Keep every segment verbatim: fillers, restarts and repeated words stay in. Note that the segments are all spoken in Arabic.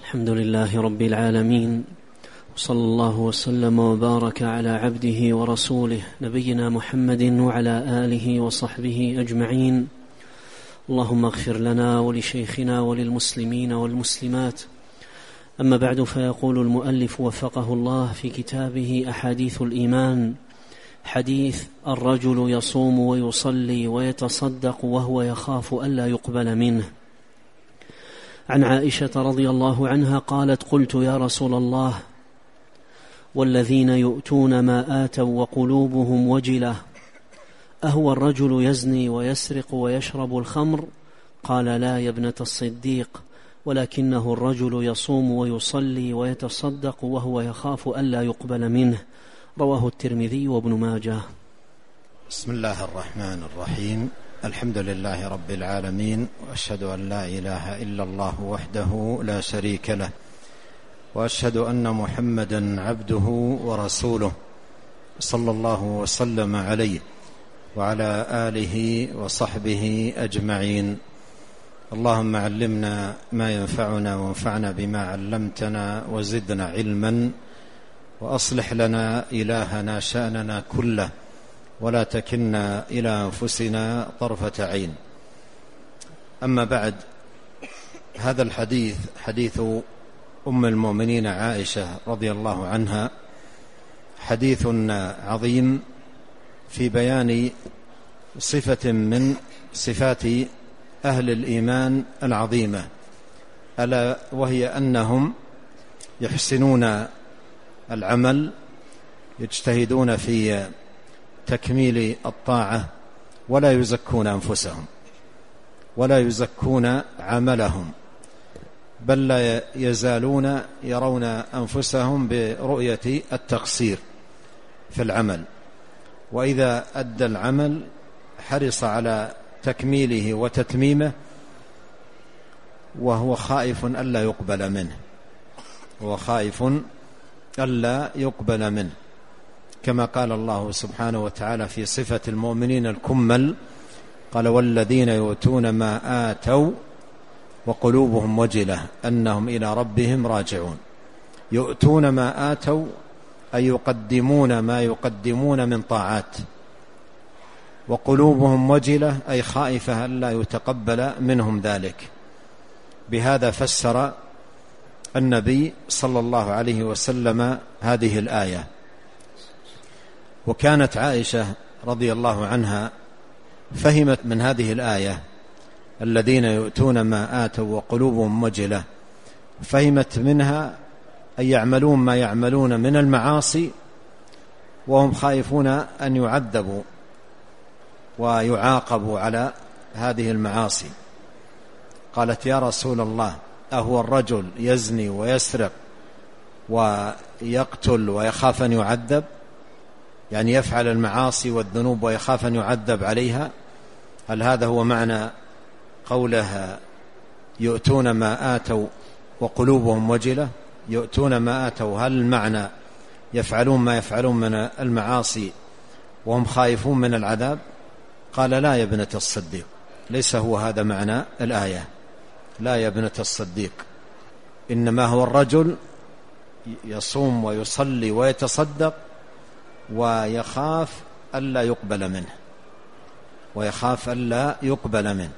الحمد لله رب العالمين، وصلى الله وسلم وبارك على عبده ورسوله نبينا محمد وعلى آله وصحبه أجمعين. اللهم اغفر لنا ولشيخنا وللمسلمين والمسلمات. أما بعد، فيقول المؤلف وفقه الله في كتابه أحاديث الإيمان: حديث الرجل يصوم ويصلي ويتصدق وهو يخاف ألا يقبل منه. عن عائشة رضي الله عنها قالت: قلت يا رسول الله، والذين يؤتون ما آتوا وقلوبهم وجلة، أهو الرجل يزني ويسرق ويشرب الخمر؟ قال: لا يا ابنة الصديق، ولكنه الرجل يصوم ويصلي ويتصدق وهو يخاف ألا يقبل منه. رواه الترمذي وابن ماجه. بسم الله الرحمن الرحيم. الحمد لله رب العالمين، وأشهد أن لا إله إلا الله وحده لا شريك له، وأشهد أن محمدا عبده ورسوله، صلى الله وسلم عليه وعلى آله وصحبه أجمعين. اللهم علمنا ما ينفعنا وانفعنا بما علمتنا وزدنا علما، وأصلح لنا إلهنا شأننا كله، ولا تكلنا إلى أنفسنا طرفة عين. أما بعد، هذا الحديث حديث أم المؤمنين عائشة رضي الله عنها حديث عظيم في بيان صفة من صفات أهل الإيمان العظيمة، ألا وهي أنهم يحسنون العمل، يجتهدون في تكميل الطاعة، ولا يزكون أنفسهم ولا يزكون عملهم، بل لا يزالون يرون أنفسهم برؤية التقصير في العمل، وإذا أدى العمل حرص على تكميله وتتميمه، وهو خائف ألا يقبل منه هو خائف ألا يقبل منه كما قال الله سبحانه وتعالى في صفة المؤمنين الكمل: قال: والذين يؤتون ما آتوا وقلوبهم وجلة أنهم إلى ربهم راجعون. يؤتون ما آتوا أي يقدمون ما يقدمون من طاعات، وقلوبهم وجلة أي خائفة ألا يتقبل منهم ذلك. بهذا فسر النبي صلى الله عليه وسلم هذه الآية. وكانت عائشة رضي الله عنها فهمت من هذه الآية: الذين يؤتون ما آتوا وقلوبهم وجلة، فهمت منها أن يعملون ما يعملون من المعاصي وهم خائفون أن يعذبوا ويعاقبوا على هذه المعاصي. قالت: يا رسول الله، أهو الرجل يزني ويسرق ويقتل ويخاف أن يعذب؟ يعني يفعل المعاصي والذنوب ويخاف أن يعذب عليها؟ هل هذا هو معنى قولها يؤتون ما آتوا وقلوبهم وجلة؟ يؤتون ما آتوا، هل المعنى يفعلون ما يفعلون من المعاصي وهم خائفون من العذاب؟ قال: لا يا ابنة الصديق، ليس هو هذا معنى الآية. لا يا ابنة الصديق، إنما هو الرجل يصوم ويصلي ويتصدق ويخاف ألا يقبل منه ويخاف ألا يقبل منه.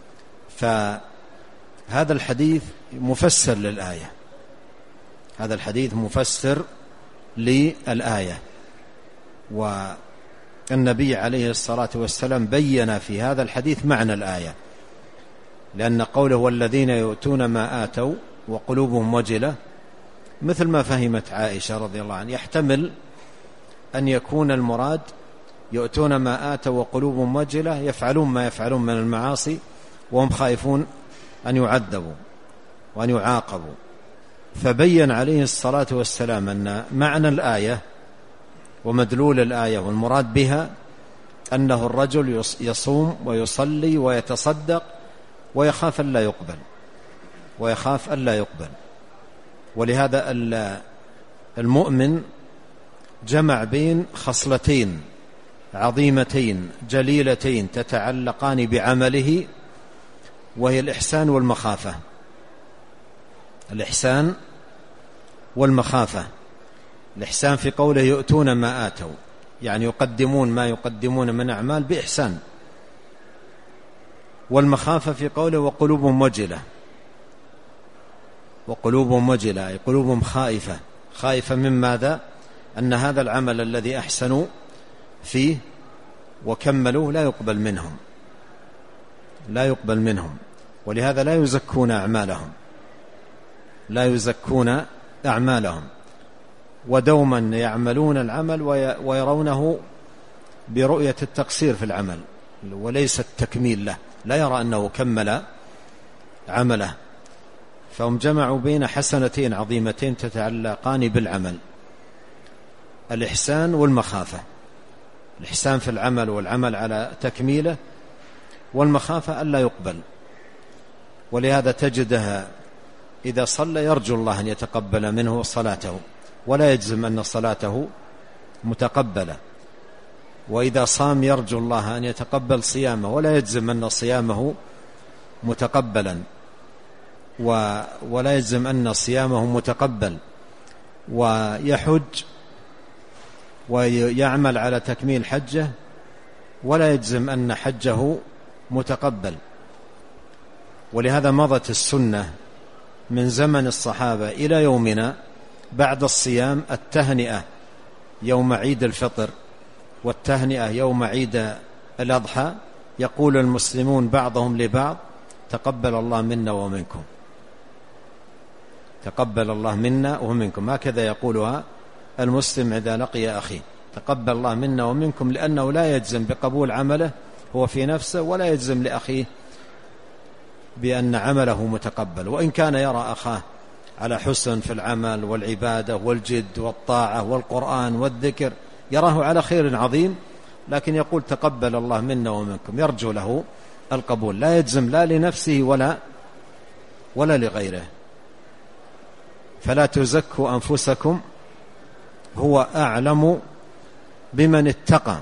فهذا الحديث مفسر للآية هذا الحديث مفسر للآية والنبي عليه الصلاة والسلام بين في هذا الحديث معنى الآية، لأن قوله والذين يؤتون ما آتوا وقلوبهم وجلة مثل ما فهمت عائشة رضي الله عنها، يحتمل أن يكون المراد يؤتون ما آتوا وقلوبهم وجلة، يفعلون ما يفعلون من المعاصي وهم خائفون أن يعذبوا وأن يعاقبوا. فبين عليه الصلاة والسلام أن معنى الآية ومدلول الآية والمراد بها أنه الرجل يصوم ويصلي ويتصدق ويخاف ألا يقبل ويخاف ألا يقبل ولهذا المؤمن جمع بين خصلتين عظيمتين جليلتين تتعلقان بعمله، وهي الإحسان والمخافة. الإحسان والمخافة. الإحسان في قوله يؤتون ما آتوا، يعني يقدمون ما يقدمون من أعمال بإحسان. والمخافة في قوله وقلوبهم وجلة، وقلوبهم وجلة أي قلوبهم خائفة. خائفة من ماذا؟ أن هذا العمل الذي أحسنوا فيه وكملوا لا يقبل منهم، لا يقبل منهم، ولهذا لا يزكون أعمالهم، لا يزكون أعمالهم، ودوما يعملون العمل ويرونه برؤية التقصير في العمل وليس التكميل له، لا يرى أنه كمل عمله. فهم جمعوا بين حسنتين عظيمتين تتعلقان بالعمل: الإحسان والمخافة. الإحسان في العمل والعمل على تكميله، والمخافة ألا يقبل. ولهذا تجدها إذا صلى يرجو الله أن يتقبل منه صلاته ولا يجزم أن صلاته متقبلة، وإذا صام يرجو الله أن يتقبل صيامه ولا يجزم أن صيامه متقبلا، ولا يجزم أن صيامه متقبل. ويحج ويعمل على تكميل حجه ولا يجزم أن حجه متقبل. ولهذا مضت السنة من زمن الصحابة إلى يومنا بعد الصيام التهنئة يوم عيد الفطر والتهنئة يوم عيد الأضحى، يقول المسلمون بعضهم لبعض: تقبل الله منا ومنكم، تقبل الله منا ومنكم. هكذا يقولها المسلم إذا لقي أخيه: تقبل الله منا ومنكم، لأنه لا يجزم بقبول عمله هو في نفسه ولا يجزم لأخيه بأن عمله متقبل، وإن كان يرى أخاه على حسن في العمل والعبادة والجد والطاعة والقرآن والذكر، يراه على خير عظيم، لكن يقول تقبل الله منا ومنكم، يرجو له القبول، لا يجزم لا لنفسه ولا ولا لغيره. فلا تزكوا أنفسكم هو أعلم بمن اتقى.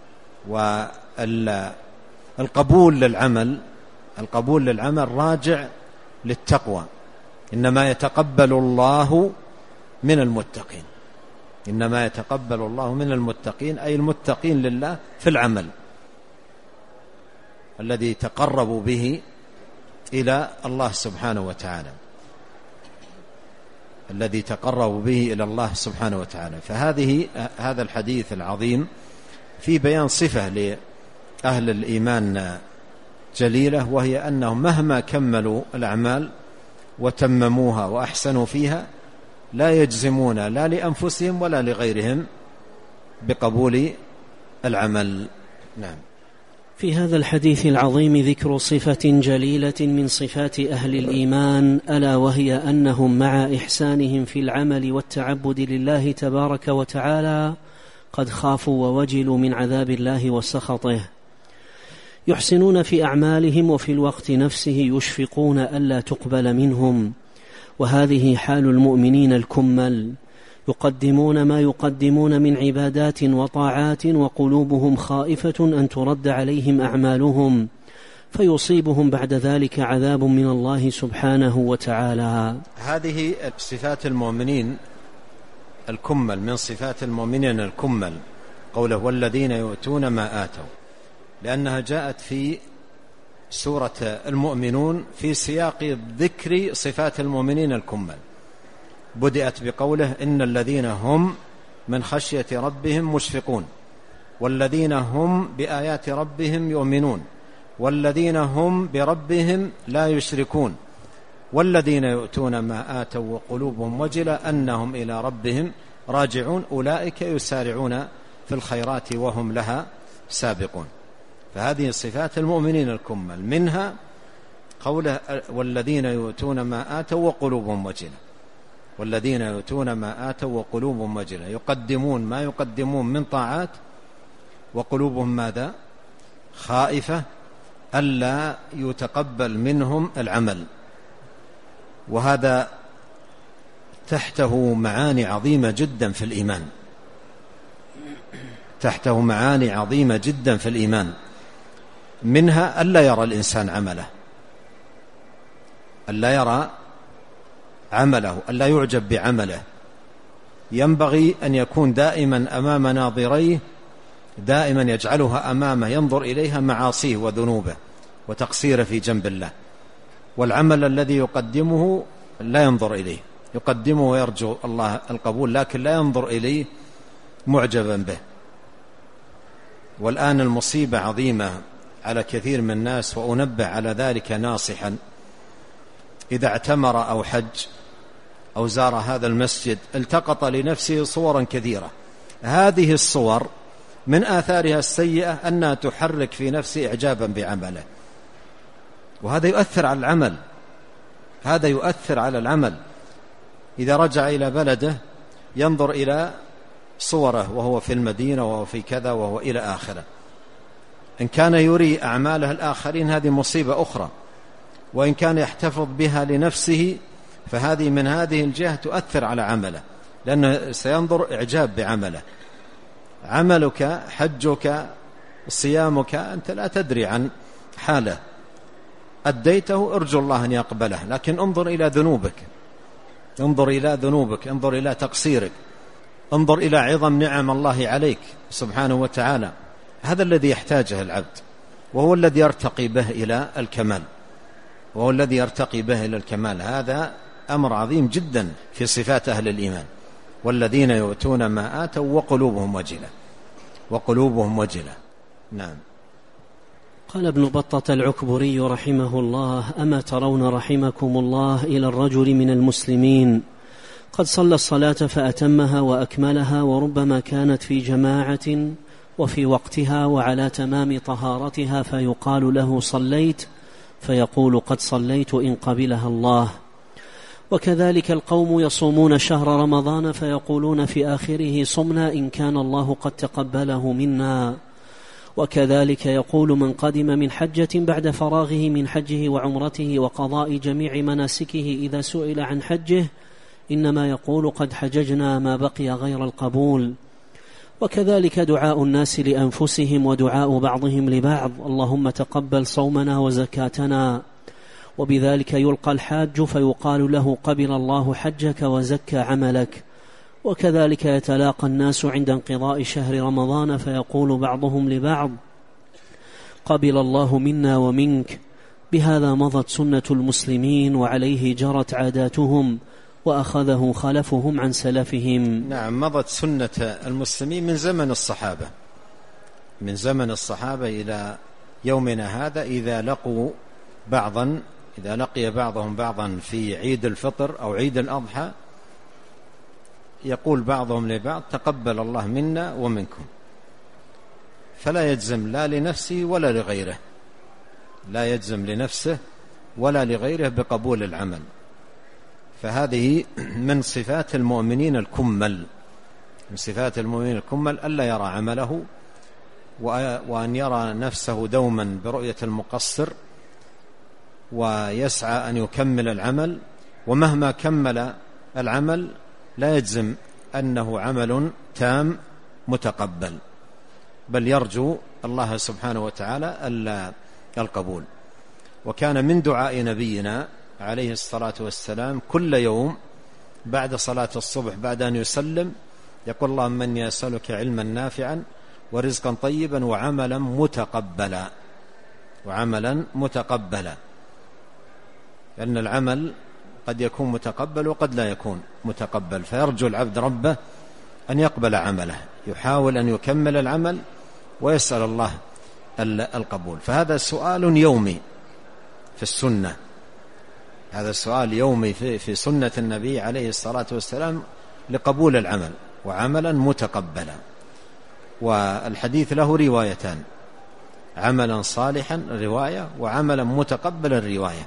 والقبول للعمل القبول للعمل راجع للتقوى. إنما يتقبل الله من المتقين، إنما يتقبل الله من المتقين، أي المتقين لله في العمل الذي تقربوا به إلى الله سبحانه وتعالى، الذي تقربوا به إلى الله سبحانه وتعالى. فهذه هذا الحديث العظيم في بيان صفة لأهل الإيمان جليلة، وهي أنهم مهما كملوا الأعمال وتمموها وأحسنوا فيها لا يجزمون لا لأنفسهم ولا لغيرهم بقبول العمل. نعم. في هذا الحديث العظيم ذكر صفة جليلة من صفات أهل الإيمان، ألا وهي أنهم مع إحسانهم في العمل والتعبد لله تبارك وتعالى قد خافوا ووجلوا من عذاب الله وسخطه، يحسنون في أعمالهم وفي الوقت نفسه يشفقون ألا تقبل منهم. وهذه حال المؤمنين الكمل، يقدمون ما يقدمون من عبادات وطاعات وقلوبهم خائفة أن ترد عليهم أعمالهم فيصيبهم بعد ذلك عذاب من الله سبحانه وتعالى. هذه صفات المؤمنين الكمل، من صفات المؤمنين الكمل قوله والذين يؤتون ما آتوا، لأنها جاءت في سورة المؤمنون في سياق ذكر صفات المؤمنين الكمل. بدأت بقوله إن الذين هم من خشية ربهم مشفقون، والذين هم بآيات ربهم يؤمنون، والذين هم بربهم لا يشركون، والذين يؤتون ما آتوا وقلوبهم وجلة أنهم إلى ربهم راجعون أولئك يسارعون في الخيرات وهم لها سابقون. فهذه صفات المؤمنين الكمل، منها قوله والذين يؤتون ما آتوا وقلوبهم وجلة، والذين يؤتون ما آتوا وقلوبهم وجلة، يقدمون ما يقدمون من طاعات وقلوبهم ماذا؟ خائفة ألا يتقبل منهم العمل. وهذا تحته معاني عظيمة جدا في الإيمان، تحته معاني عظيمة جدا في الإيمان، منها ألا يرى الإنسان عمله، ألا يرى عمله، ألا يعجب بعمله، ينبغي أن يكون دائما أمام ناظريه، دائما يجعلها أمامه ينظر إليها معاصيه وذنوبه وتقصيره في جنب الله. والعمل الذي يقدمه لا ينظر إليه، يقدمه ويرجو الله القبول، لكن لا ينظر إليه معجبا به. والآن المصيبة عظيمة على كثير من الناس، وأنبه على ذلك ناصحا: إذا اعتمر أو حج أو زار هذا المسجد التقط لنفسه صورا كثيرة، هذه الصور من آثارها السيئة أنها تحرك في نفسه إعجابا بعمله، وهذا يؤثر على العمل، هذا يؤثر على العمل. إذا رجع إلى بلده ينظر إلى صوره وهو في المدينة وهو في كذا وهو إلى آخره. إن كان يري أعماله الآخرين هذه مصيبة أخرى، وإن كان يحتفظ بها لنفسه فهذه من هذه الجهة تؤثر على عمله، لأنه سينظر إعجاب بعمله. عملك، حجك، صيامك، أنت لا تدري عن حاله، أديته ارجو الله أن يقبله، لكن انظر إلى ذنوبك، انظر إلى ذنوبك، انظر إلى تقصيرك، انظر إلى عظم نعم الله عليك سبحانه وتعالى. هذا الذي يحتاجه العبد، وهو الذي يرتقي به إلى الكمال، وهو الذي يرتقي به إلى الكمال. هذا أمر عظيم جدا في صفات أهل الإيمان: والذين يؤتون ما آتوا وقلوبهم وجلة، وقلوبهم وجلة. نعم. قال ابن بطة العكبري رحمه الله: أما ترون رحمكم الله إلى الرجل من المسلمين قد صلى الصلاة فأتمها وأكملها، وربما كانت في جماعة وفي وقتها وعلى تمام طهارتها، فيقال له: صليت؟ فيقول: قد صليت إن قبلها الله. وكذلك القوم يصومون شهر رمضان فيقولون في آخره: صمنا إن كان الله قد تقبله منا. وكذلك يقول من قدم من حجة بعد فراغه من حجه وعمرته وقضاء جميع مناسكه إذا سئل عن حجه إنما يقول: قد حججنا ما بقي غير القبول. وكذلك دعاء الناس لأنفسهم ودعاء بعضهم لبعض: اللهم تقبل صومنا وزكاتنا. وبذلك يلقى الحاج فيقال له: قبل الله حجك وزكى عملك. وكذلك يتلاقى الناس عند انقضاء شهر رمضان فيقول بعضهم لبعض: قبل الله منا ومنك. بهذا مضت سنة المسلمين وعليه جرت عاداتهم وأخذه خلفهم عن سلفهم. نعم، مضت سنة المسلمين من زمن الصحابة، من زمن الصحابة إلى يومنا هذا. إذا لقوا بعضا إذا لقي بعضهم بعضا في عيد الفطر أو عيد الأضحى يقول بعضهم لبعض: تقبل الله منا ومنكم. فلا يجزم لا لنفسه ولا لغيره، لا يجزم لنفسه ولا لغيره بقبول العمل. فهذه من صفات المؤمنين الكمل، من صفات المؤمنين الكمل ألا يرى عمله، وأن يرى نفسه دوما برؤية المقصر، ويسعى أن يكمل العمل، ومهما كمل العمل لا يجزم أنه عمل تام متقبل، بل يرجو الله سبحانه وتعالى القبول. وكان من دعاء نبينا عليه الصلاة والسلام كل يوم بعد صلاة الصبح بعد أن يسلم يقول: اللهم إني أسألك علما نافعا ورزقا طيبا وعملا متقبلا، وعملا متقبلا، لأن العمل قد يكون متقبل وقد لا يكون متقبل، فيرجو العبد ربه أن يقبل عمله، يحاول أن يكمل العمل ويسأل الله القبول. فهذا سؤال يومي في السنة، هذا السؤال يومي في سنة النبي عليه الصلاة والسلام لقبول العمل، وعملا متقبلا. والحديث له روايتان: عملا صالحا رواية، وعملا متقبلا رواية.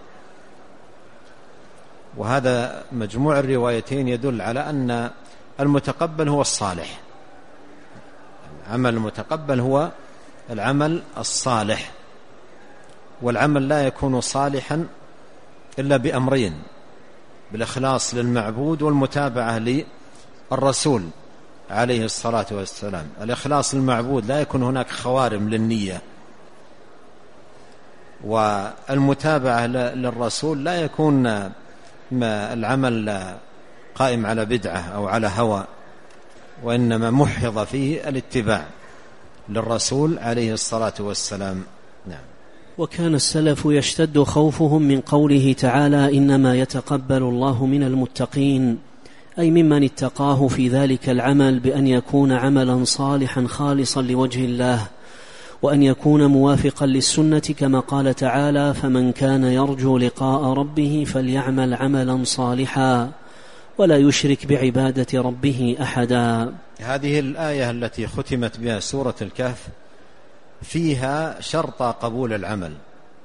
وهذا مجموع الروايتين يدل على أن المتقبل هو الصالح، العمل المتقبل هو العمل الصالح. والعمل لا يكون صالحا إلا بأمرين: بالإخلاص للمعبود والمتابعة للرسول عليه الصلاة والسلام. الإخلاص للمعبود لا يكون هناك خوارم للنية، والمتابعة للرسول لا يكون ما العمل قائم على بدعة أو على هوى، وإنما محض فيه الاتباع للرسول عليه الصلاة والسلام. نعم. وكان السلف يشتد خوفهم من قوله تعالى إنما يتقبل الله من المتقين، أي ممن اتقاه في ذلك العمل بأن يكون عملا صالحا خالصا لوجه الله، وأن يكون موافقا للسنة كما قال تعالى فمن كان يرجو لقاء ربه فليعمل عملا صالحا ولا يشرك بعبادة ربه أحدا. هذه الآية التي ختمت بها سورة الكهف فيها شرط قبول العمل،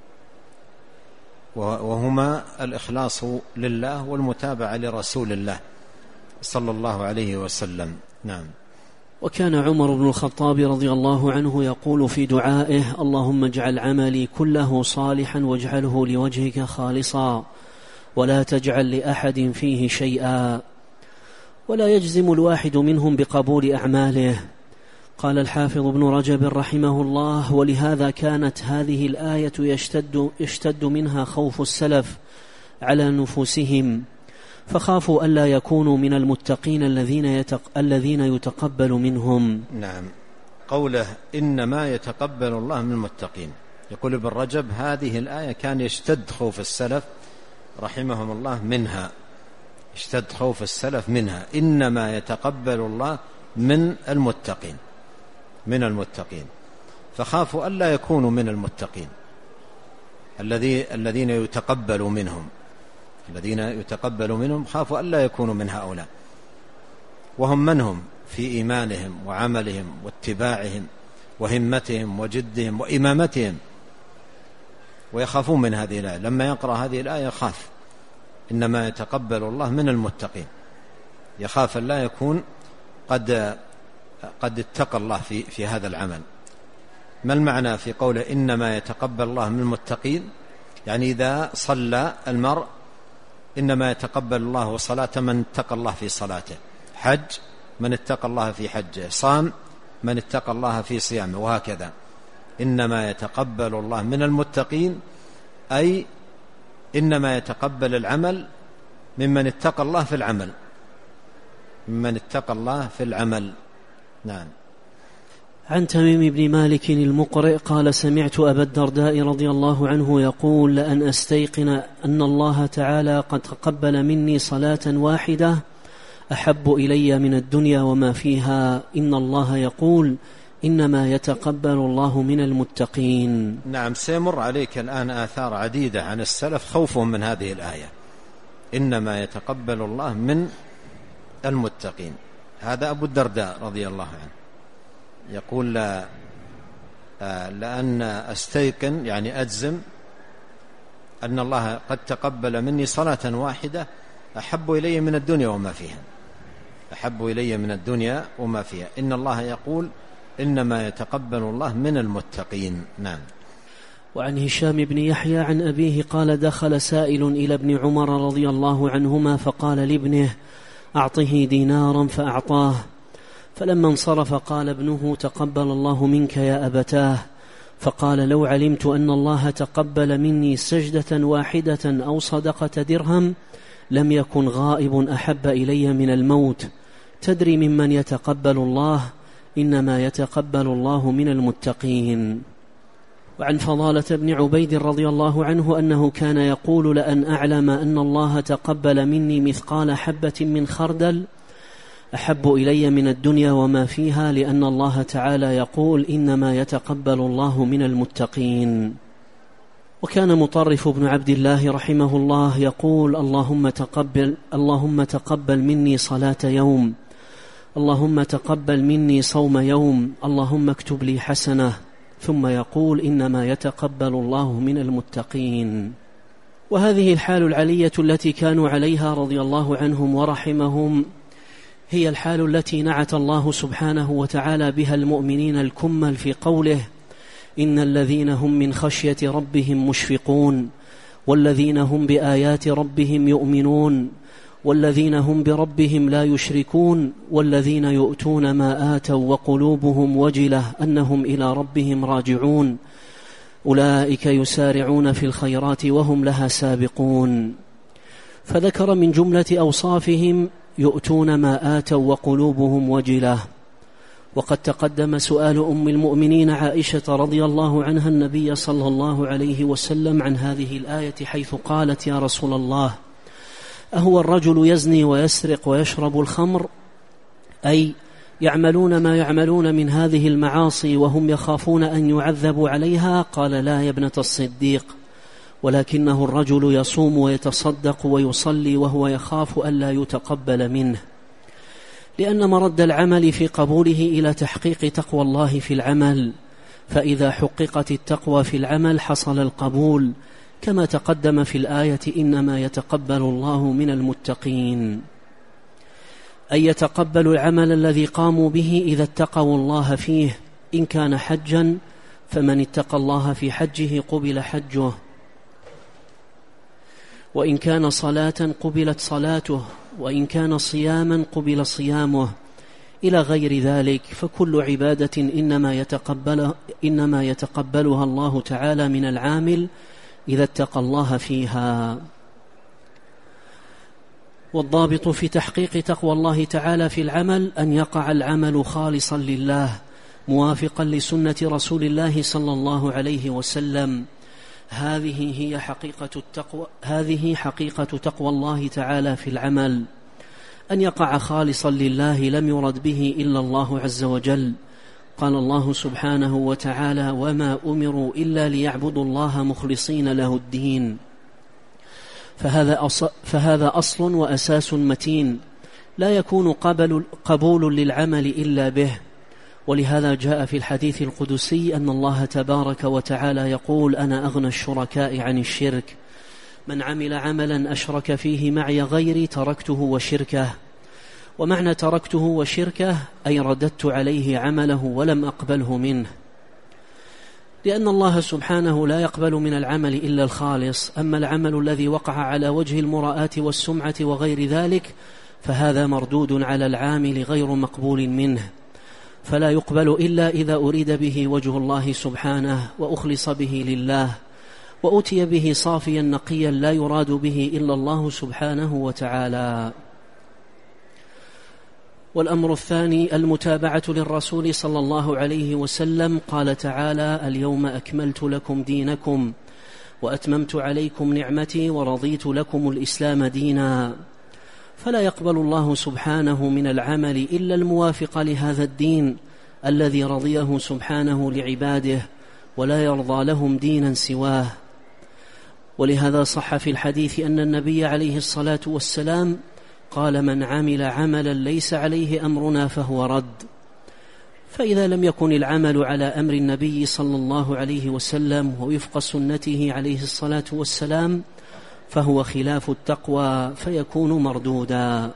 وهما الإخلاص لله والمتابعة لرسول الله صلى الله عليه وسلم. نعم. وكان عمر بن الخطاب رضي الله عنه يقول في دعائه اللهم اجعل عملي كله صالحا واجعله لوجهك خالصا ولا تجعل لأحد فيه شيئا. ولا يجزم الواحد منهم بقبول أعماله. قال الحافظ ابن رجب رحمه الله ولهذا كانت هذه الآية يشتد, يشتد منها خوف السلف على نفوسهم، فخافوا ألا يكونوا من المتقين الذين, يتق... الذين يتقبل منهم. نعم. قوله إنما يتقبل الله من المتقين، يقول ابن رجب هذه الآية كان يشتد خوف السلف رحمهم الله منها، اشتد خوف السلف منها، إنما يتقبل الله من المتقين من المتقين فخافوا ألا يكونوا من المتقين الذي الذين يتقبل منهم الذين يتقبل منهم خافوا ألا يكونوا من هؤلاء، وهم منهم في إيمانهم وعملهم واتباعهم وهمتهم وجدهم وإمامتهم، ويخافون من هذه الآية. لما يقرأ هذه الآية خاف إنما يتقبل الله من المتقين، يخاف أن لا يكون قد قد اتقى الله في في هذا العمل. ما المعنى في قوله إنما يتقبل الله من المتقين؟ يعني إذا صلى المرء إنما يتقبل الله صلاة من اتقى الله في صلاته، حج من اتقى الله في حجه، صام من اتقى الله في صيامه، وهكذا. إنما يتقبل الله من المتقين أي إنما يتقبل العمل ممن اتقى الله في العمل ممن اتقى الله في العمل. نعم. عن تميم بن مالك المقرئ قال سمعت أبا الدرداء رضي الله عنه يقول لأن أستيقن أن الله تعالى قد تقبل مني صلاة واحدة أحب إلي من الدنيا وما فيها، إن الله يقول إنما يتقبل الله من المتقين. نعم. سيمر عليك الآن آثار عديدة عن السلف خوفهم من هذه الآية، إنما يتقبل الله من المتقين. هذا أبو الدرداء رضي الله عنه يقول لا لأن أستيقن يعني أجزم أن الله قد تقبل مني صلاة واحدة أحب إلي من الدنيا وما فيها أحب إلي من الدنيا وما فيها إن الله يقول إنما يتقبل الله من المتقين. نعم. وعن هشام بن يحيى عن أبيه قال دخل سائل إلى ابن عمر رضي الله عنهما فقال لابنه أعطه دينارا فأعطاه، فلما انصرف قال ابنه تقبل الله منك يا أبتاه، فقال لو علمت أن الله تقبل مني سجدة واحدة أو صدقة درهم لم يكن غائب أحب إلي من الموت. تدري ممن يتقبل الله؟ إنما يتقبل الله من المتقين. وعن فضالة بن عبيد رضي الله عنه أنه كان يقول لأن أعلم أن الله تقبل مني مثقال حبة من خردل أحب إلي من الدنيا وما فيها، لأن الله تعالى يقول إنما يتقبل الله من المتقين. وكان مطرف بن عبد الله رحمه الله يقول اللهم تقبل, اللهم تقبل مني صلاة يوم، اللهم تقبل مني صوم يوم، اللهم اكتب لي حسنة، ثم يقول إنما يتقبل الله من المتقين. وهذه الحال العلية التي كانوا عليها رضي الله عنهم ورحمهم هي الحال التي نعت الله سبحانه وتعالى بها المؤمنين الكمل في قوله إن الذين هم من خشية ربهم مشفقون والذين هم بآيات ربهم يؤمنون والذين هم بربهم لا يشركون والذين يؤتون ما آتوا وقلوبهم وجلة أنهم إلى ربهم راجعون أولئك يسارعون في الخيرات وهم لها سابقون. فذكر من جملة أوصافهم: يؤتون ما آتوا وقلوبهم وجلة. وقد تقدم سؤال أم المؤمنين عائشة رضي الله عنها النبي صلى الله عليه وسلم عن هذه الآية، حيث قالت: يا رسول الله، أهو الرجل يزني ويسرق ويشرب الخمر؟ أي يعملون ما يعملون من هذه المعاصي وهم يخافون أن يعذبوا عليها؟ قال: لا يا ابنة الصديق، ولكنه الرجل يصوم ويتصدق ويصلي وهو يخاف ألا يتقبل منه، لأن مرد العمل في قبوله إلى تحقيق تقوى الله في العمل، فإذا حققت التقوى في العمل حصل القبول، كما تقدم في الآية: إنما يتقبل الله من المتقين، أي يتقبل العمل الذي قاموا به إذا اتقوا الله فيه. إن كان حجا فمن اتقى الله في حجه قبل حجه، وإن كان صلاة قبلت صلاته، وإن كان صياما قبل صيامه، إلى غير ذلك. فكل عبادة إنما يتقبل إنما يتقبلها الله تعالى من العامل إذا اتقى الله فيها. والضابط في تحقيق تقوى الله تعالى في العمل أن يقع العمل خالصا لله، موافقا لسنة رسول الله صلى الله عليه وسلم. هذه هي حقيقة التقوى هذه حقيقة تقوى الله تعالى في العمل، أن يقع خالصا لله، لم يرد به إلا الله عز وجل. قال الله سبحانه وتعالى: وما أمروا إلا ليعبدوا الله مخلصين له الدين. فهذا أصل, فهذا أصل وأساس متين لا يكون قبل قبول للعمل إلا به. ولهذا جاء في الحديث القدسي أن الله تبارك وتعالى يقول: أنا أغنى الشركاء عن الشرك، من عمل عملا أشرك فيه معي غيري تركته وشركه. ومعنى تركته وشركه أي رددت عليه عمله ولم أقبله منه، لأن الله سبحانه لا يقبل من العمل إلا الخالص. أما العمل الذي وقع على وجه المراءة والسمعة وغير ذلك فهذا مردود على العامل غير مقبول منه، فلا يقبل إلا إذا أريد به وجه الله سبحانه وأخلص به لله، وأتي به صافيا نقيا لا يراد به إلا الله سبحانه وتعالى. والأمر الثاني المتابعة للرسول صلى الله عليه وسلم. قال تعالى: اليوم أكملت لكم دينكم وأتممت عليكم نعمتي ورضيت لكم الإسلام دينا. فلا يقبل الله سبحانه من العمل إلا الموافق لهذا الدين الذي رضيه سبحانه لعباده، ولا يرضى لهم دينا سواه. ولهذا صح في الحديث أن النبي عليه الصلاة والسلام قال: من عمل عملا ليس عليه أمرنا فهو رد. فإذا لم يكن العمل على أمر النبي صلى الله عليه وسلم ووفق سنته عليه الصلاة والسلام فهو خلاف التقوى فيكون مردودا.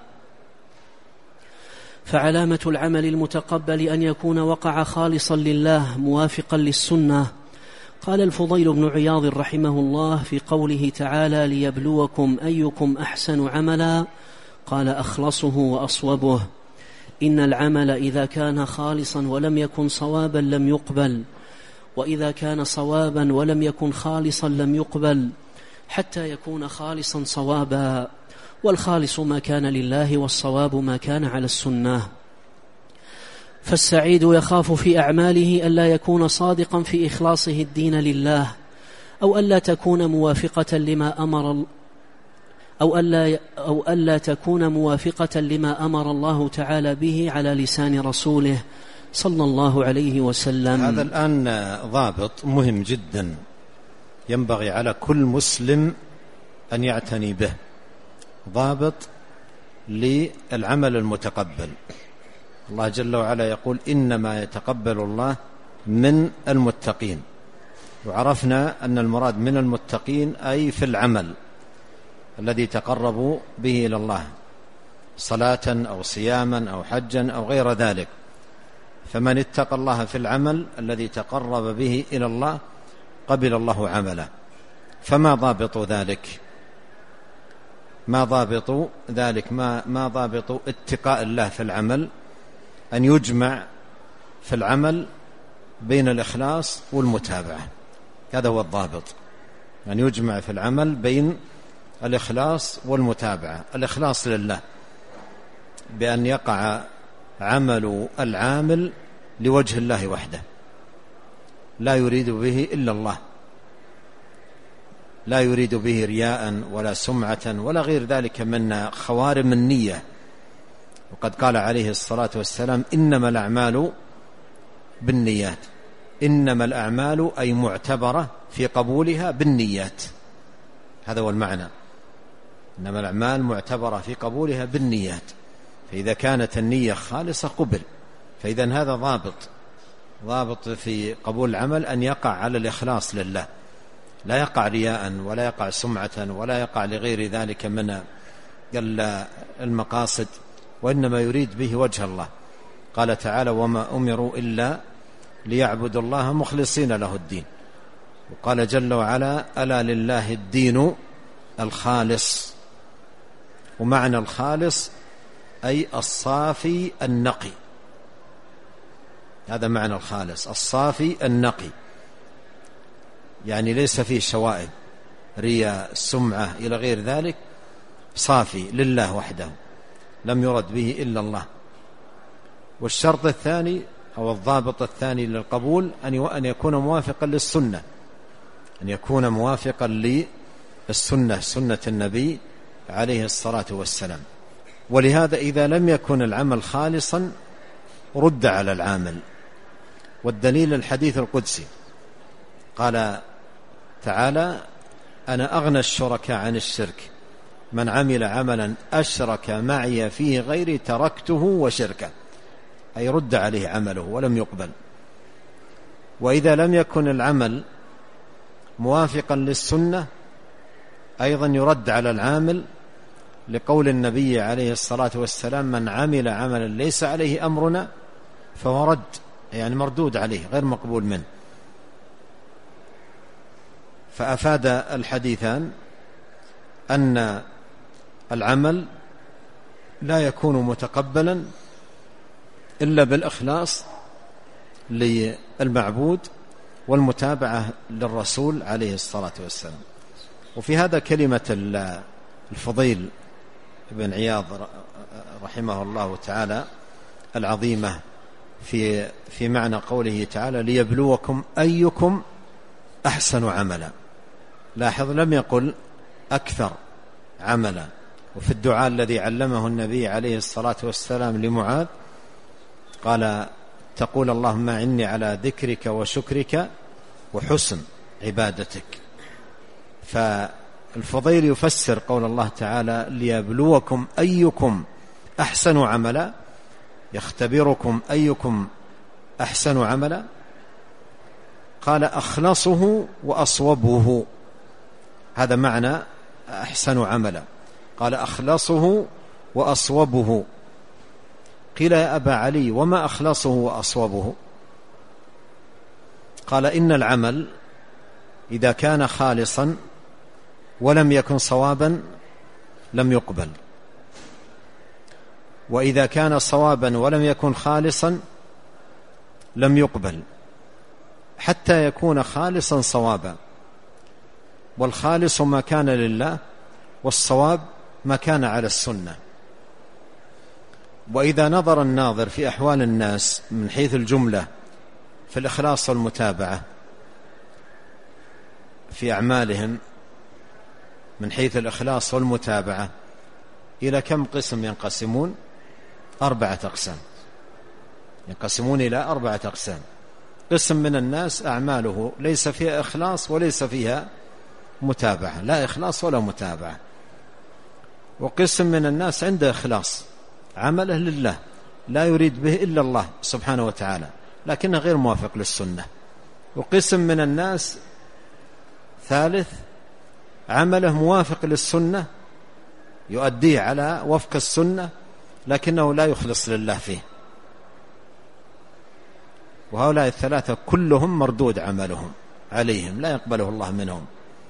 فعلامة العمل المتقبل أن يكون وقع خالصا لله موافقا للسنة. قال الفضيل بن عياض رحمه الله في قوله تعالى: ليبلوكم أيكم أحسن عملا، قال: أخلصه وأصوبه. إن العمل إذا كان خالصا ولم يكن صوابا لم يقبل، وإذا كان صوابا ولم يكن خالصا لم يقبل، حتى يكون خالصا صوابا. والخالص ما كان لله، والصواب ما كان على السنة. فالسعيد يخاف في أعماله ألا يكون صادقا في إخلاصه الدين لله، أو ألا تكون موافقة لما أمر أو ألا, أو ألا تكون موافقة لما أمر الله تعالى به على لسان رسوله صلى الله عليه وسلم. هذا الآن ضابط مهم جدا ينبغي على كل مسلم أن يعتني به، ضابط للعمل المتقبل. الله جل وعلا يقول: إنما يتقبل الله من المتقين. وعرفنا أن المراد من المتقين أي في العمل الذي تقربوا به إلى الله، صلاة أو صياما أو حجا أو غير ذلك. فمن اتقى الله في العمل الذي تقرب به إلى الله قبل الله عمله. فما ضابط ذلك؟ ما ضابط ذلك ما, ما ضابط اتقاء الله في العمل؟ أن يجمع في العمل بين الإخلاص والمتابعة، هذا هو الضابط، أن يجمع في العمل بين الإخلاص والمتابعة. الإخلاص لله بأن يقع عمل العامل لوجه الله وحده، لا يريد به إلا الله، لا يريد به رياء ولا سمعة ولا غير ذلك من خوارم النية. وقد قال عليه الصلاة والسلام: إنما الأعمال بالنيات. إنما الأعمال أي معتبرة في قبولها بالنيات، هذا هو المعنى. إنما الأعمال معتبرة في قبولها بالنيات، فإذا كانت النية خالصة قبل. فإذا هذا ضابط ضابط في قبول العمل، أن يقع على الإخلاص لله، لا يقع رياء ولا يقع سمعة ولا يقع لغير ذلك من المقاصد، وإنما يريد به وجه الله. قال تعالى: وما أمروا إلا ليعبدوا الله مخلصين له الدين. وقال جل وعلا: ألا لله الدين الخالص. ومعنى الخالص أي الصافي النقي، هذا معنى الخالص، الصافي النقي، يعني ليس فيه شوائب رياء سمعة إلى غير ذلك، صافي لله وحده، لم يرد به إلا الله. والشرط الثاني أو الضابط الثاني للقبول أن يكون موافقا للسنة، أن يكون موافقا للسنة، سنة النبي عليه الصلاة والسلام. ولهذا إذا لم يكن العمل خالصا رد على العامل. والدليل الحديث القدسي، قال تعالى: أنا أغنى الشركاء عن الشرك، من عمل عملا أشرك معي فيه غيري تركته وشركه، أي رد عليه عمله ولم يقبل. وإذا لم يكن العمل موافقا للسنة أيضا يرد على العامل، لقول النبي عليه الصلاة والسلام: من عمل عملا ليس عليه أمرنا فهو رد، يعني مردود عليه، غير مقبول منه. فأفاد الحديثان أن العمل لا يكون متقبلا إلا بالإخلاص للمعبود والمتابعة للرسول عليه الصلاة والسلام. وفي هذا كلمة الفضيل بن عياض رحمه الله تعالى العظيمة في في معنى قوله تعالى: ليبلوكم أيكم أحسن عملا. لاحظ، لم يقل أكثر عملا. وفي الدعاء الذي علمه النبي عليه الصلاة والسلام لمعاذ قال: تقول اللهم أعني على ذكرك وشكرك وحسن عبادتك. فالفضيل يفسر قول الله تعالى: ليبلوكم أيكم أحسن عملا، يختبركم أيكم أحسن عملا. قال: أخلصه وأصوبه، هذا معنى أحسن عملا. قال: أخلصه وأصوبه. قيل: يا أبا علي وما أخلصه وأصوبه؟ قال: إن العمل إذا كان خالصا ولم يكن صوابا لم يقبل، وإذا كان صوابا ولم يكن خالصا لم يقبل، حتى يكون خالصا صوابا. والخالص ما كان لله، والصواب ما كان على السنة. وإذا نظر الناظر في أحوال الناس من حيث الجملة في الإخلاص والمتابعة في أعمالهم من حيث الإخلاص والمتابعة، إلى كم قسم ينقسمون؟ أربعة أقسام، ينقسمون إلى أربعة أقسام. قسم من الناس أعماله ليس فيها إخلاص وليس فيها متابعة، لا إخلاص ولا متابعة. وقسم من الناس عنده إخلاص، عمله لله، لا يريد به إلا الله سبحانه وتعالى، لكنه غير موافق للسنة. وقسم من الناس ثالث، عمله موافق للسنة، يؤديه على وفق السنة، لكنه لا يخلص لله فيه. وهؤلاء الثلاثة كلهم مردود عملهم عليهم، لا يقبله الله منهم.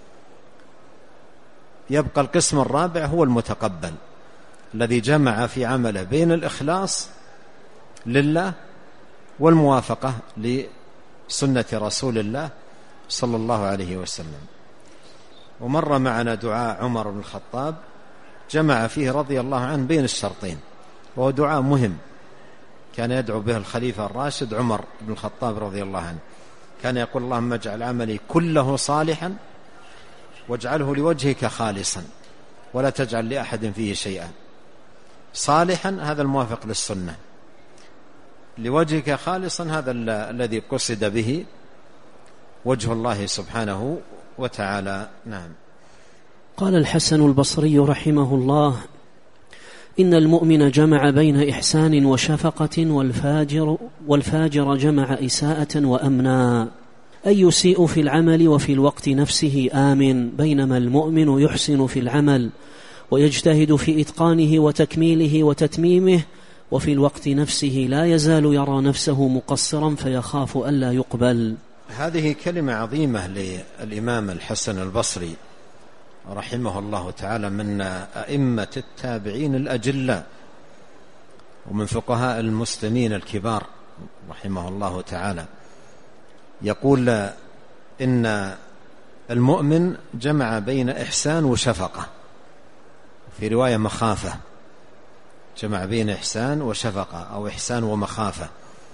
يبقى القسم الرابع هو المتقبل، الذي جمع في عمله بين الإخلاص لله والموافقة لسنة رسول الله صلى الله عليه وسلم. ومر معنا دعاء عمر بن الخطاب جمع فيه رضي الله عنه بين الشرطين، وهو دعاء مهم كان يدعو به الخليفة الراشد عمر بن الخطاب رضي الله عنه. كان يقول: اللهم اجعل عملي كله صالحا واجعله لوجهك خالصا ولا تجعل لأحد فيه شيئا. صالحا هذا الموافق للسنة، لوجهك خالصا هذا الذي قصد به وجه الله سبحانه وتعالى. نعم. قال الحسن البصري رحمه الله: إن المؤمن جمع بين إحسان وشفقة، والفاجر, والفاجر جمع إساءة وأمنا، أي يسيء في العمل وفي الوقت نفسه آمن، بينما المؤمن يحسن في العمل ويجتهد في إتقانه وتكميله وتتميمه، وفي الوقت نفسه لا يزال يرى نفسه مقصرا فيخاف ألا يقبل. هذه كلمة عظيمة للإمام الحسن البصري رحمه الله تعالى، من أئمة التابعين الأجلاء ومن فقهاء المسلمين الكبار رحمه الله تعالى. يقول إن المؤمن جمع بين إحسان وشفقة، في رواية مخافة، جمع بين إحسان وشفقة أو إحسان ومخافة.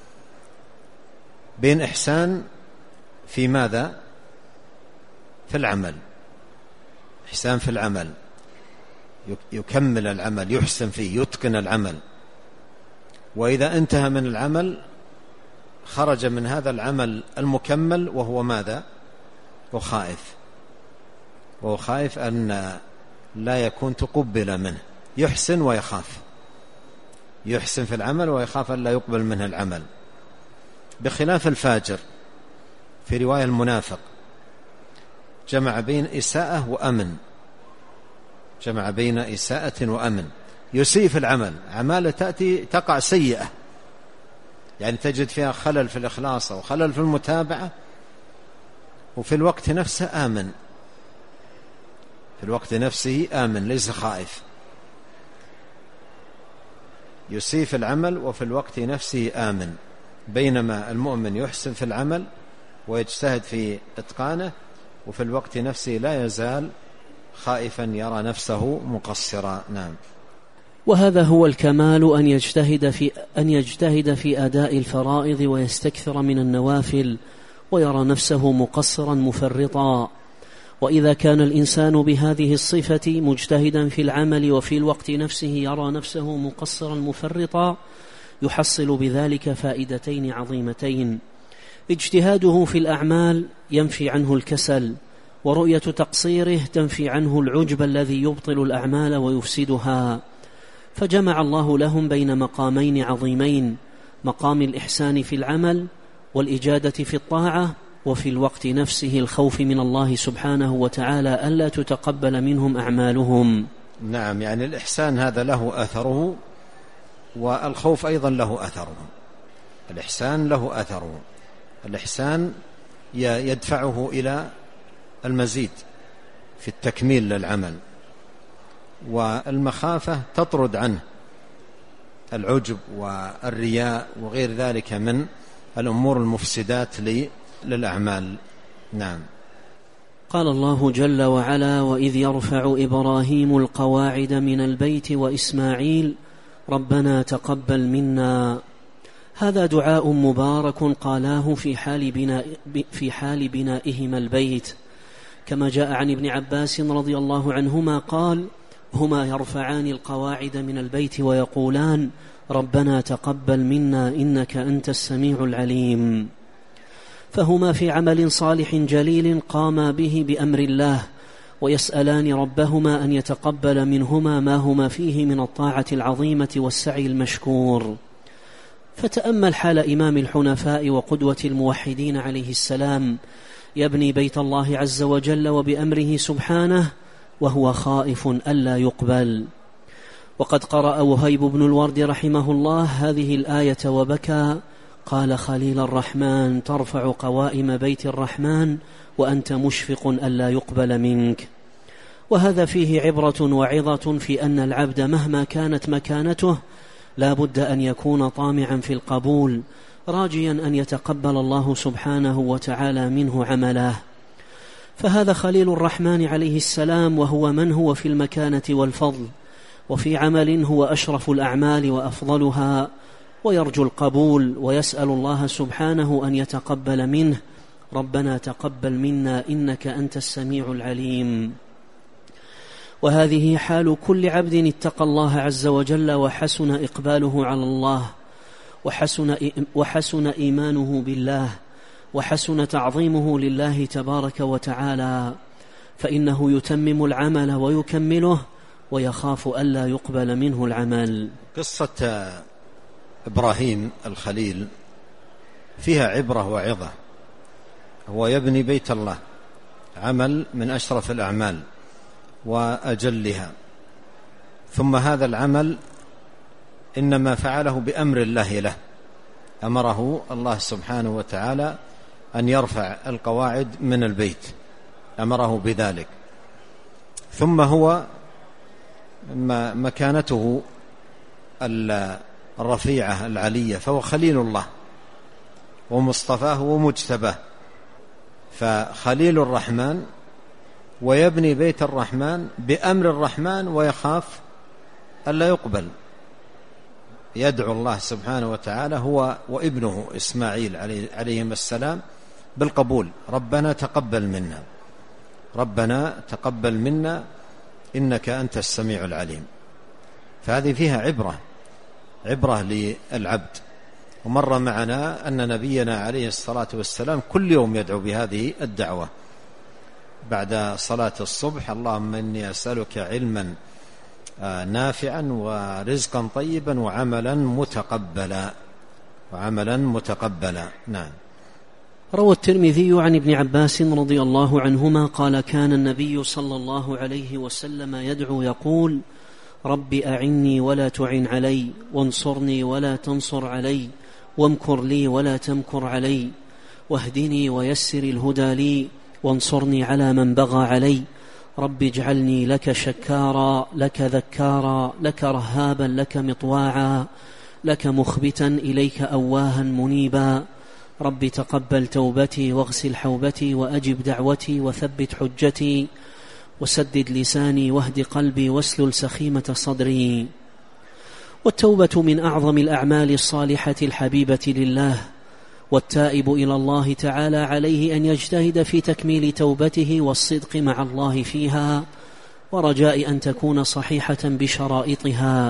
بين إحسان في ماذا؟ في العمل، إحسان في العمل، يكمل العمل، يحسن فيه، يتقن العمل، وإذا انتهى من العمل خرج من هذا العمل المكمل وهو ماذا؟ وخائف، وهو خائف أن لا يكون تقبل منه، يحسن ويخاف، يحسن في العمل ويخاف أن لا يقبل منه العمل. بخلاف الفاجر في رواية المنافق جمع بين إساءة وأمن، جمع بين إساءة وأمن، يسيء في العمل، أعمال تأتي تقع سيئة، يعني تجد فيها خلل في الإخلاص أو خلل في المتابعة، وفي الوقت نفسه آمن، في الوقت نفسه آمن ليس خائف. يسيء في العمل وفي الوقت نفسه آمن، بينما المؤمن يحسن في العمل ويجتهد في إتقانه، وفي الوقت نفسه لا يزال خائفا يرى نفسه مقصرا. نعم. وهذا هو الكمال، أن يجتهد في أن يجتهد في أداء الفرائض ويستكثر من النوافل ويرى نفسه مقصرا مفرطا. وإذا كان الإنسان بهذه الصفة مجتهدا في العمل وفي الوقت نفسه يرى نفسه مقصرا مفرطا، يحصل بذلك فائدتين عظيمتين: اجتهاده في الأعمال ينفي عنه الكسل، ورؤية تقصيره تنفي عنه العجب الذي يبطل الأعمال ويفسدها. فجمع الله لهم بين مقامين عظيمين: مقام الإحسان في العمل والإجادة في الطاعة، وفي الوقت نفسه الخوف من الله سبحانه وتعالى ألا تتقبل منهم أعمالهم. نعم، يعني الإحسان هذا له أثره، والخوف أيضا له أثره. الإحسان له أثره، الإحسان يدفعه إلى المزيد في التكميل للعمل، والمخافة تطرد عنه العجب والرياء وغير ذلك من الأمور المفسدات للأعمال. نعم. قال الله جل وعلا: وإذ يرفع إبراهيم القواعد من البيت وإسماعيل ربنا تقبل منا. هذا دعاء مبارك قالاه في حال بناء في حال بنائهما البيت، كما جاء عن ابن عباس رضي الله عنهما قال: هما يرفعان القواعد من البيت ويقولان ربنا تقبل منا إنك أنت السميع العليم. فهما في عمل صالح جليل قاما به بأمر الله، ويسألان ربهما أن يتقبل منهما ما هما فيه من الطاعة العظيمة والسعي المشكور. فتأمل حال إمام الحنفاء وقدوة الموحدين عليه السلام، يبني بيت الله عز وجل وبأمره سبحانه وهو خائف ألا يقبل. وقد قرأ وهيب بن الورد رحمه الله هذه الآية وبكى، قال: خليل الرحمن ترفع قوائم بيت الرحمن وأنت مشفق ألا يقبل منك. وهذا فيه عبرة وعظة في أن العبد مهما كانت مكانته لا بد أن يكون طامعا في القبول، راجيا أن يتقبل الله سبحانه وتعالى منه عمله. فهذا خليل الرحمن عليه السلام، وهو من هو في المكانة والفضل، وفي عمل هو أشرف الأعمال وأفضلها، ويرجو القبول ويسأل الله سبحانه أن يتقبل منه. ربنا تقبل منا إنك أنت السميع العليم. وهذه حال كل عبد اتقى الله عز وجل وحسن إقباله على الله، وحسن, وحسن إيمانه بالله، وحسن تعظيمه لله تبارك وتعالى، فإنه يتمم العمل ويكمله، ويخاف ألا يقبل منه العمل. قصة إبراهيم الخليل فيها عبرة وعظة. هو يبني بيت الله، عمل من أشرف الأعمال وأجلها، ثم هذا العمل إنما فعله بأمر الله له، أمره الله سبحانه وتعالى أن يرفع القواعد من البيت، أمره بذلك. ثم هو مكانته الرفيعة العلية، فهو خليل الله ومصطفاه ومجتباه، فخليل الرحمن ويبني بيت الرحمن بأمر الرحمن، ويخاف ألا يقبل. يدعو الله سبحانه وتعالى هو وابنه إسماعيل عليهما السلام بالقبول. ربنا تقبل منا، ربنا تقبل منا إنك أنت السميع العليم. فهذه فيها عبرة عبرة للعبد. ومر معنا أن نبينا عليه الصلاة والسلام كل يوم يدعو بهذه الدعوة بعد صلاة الصبح: اللهم إني أسألك علما نافعا ورزقا طيبا وعملا متقبلا وعملا متقبلا. نعم. روى الترمذي عن ابن عباس رضي الله عنهما قال: كان النبي صلى الله عليه وسلم يدعو يقول: رب أعني ولا تعن علي، وانصرني ولا تنصر علي، وامكر لي ولا تمكر علي، واهدني ويسر الهدى لي، وانصرني على من بغى علي. رب اجعلني لك شكارا، لك ذكارا، لك رهابا، لك مطواعا، لك مخبتا، إليك أواها منيبا. رب تقبل توبتي واغسل حوبتي وأجب دعوتي وثبت حجتي وسدد لساني واهد قلبي واسلل سخيمة صدري. والتوبة من أعظم الأعمال الصالحة الحبيبة لله، والتائب إلى الله تعالى عليه أن يجتهد في تكميل توبته والصدق مع الله فيها، ورجاء أن تكون صحيحة بشرائطها